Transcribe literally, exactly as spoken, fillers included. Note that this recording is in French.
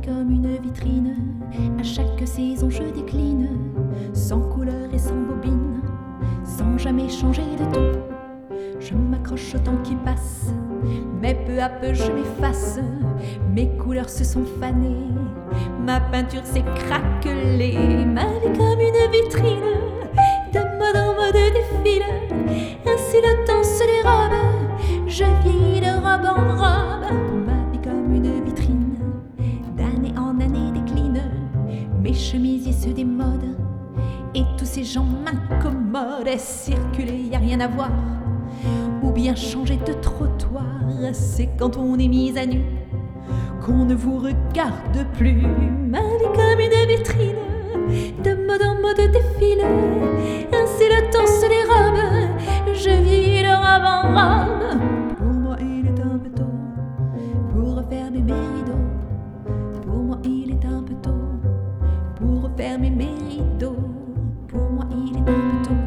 comme une vitrine, à chaque saison je décline, sans couleur et sans bobine, sans jamais changer de ton. Je m'accroche au temps qui passe, mais peu à peu je m'efface. Mes couleurs se sont fanées, ma peinture s'est craquelée. Ma vie comme une vitrine, de mode en mode défile, ainsi le temps se dérobe, je vis de robe en robe. Ma vie comme une vitrine, d'année en année décline, mes chemisiers se démodent, et tous ces gens m'incommodent. Et circuler, y a rien à voir, ou bien changer de trottoir, c'est quand on est mise à nu qu'on ne vous regarde plus. Ma vie comme une vitrine, de mode en mode défile, ainsi le temps se dérobe, je vis de robe en robe. Pour moi il est un peu tôt pour refermer mes rideaux. Pour moi il est un peu tôt pour refermer mes rideaux. Pour moi il est un peu tôt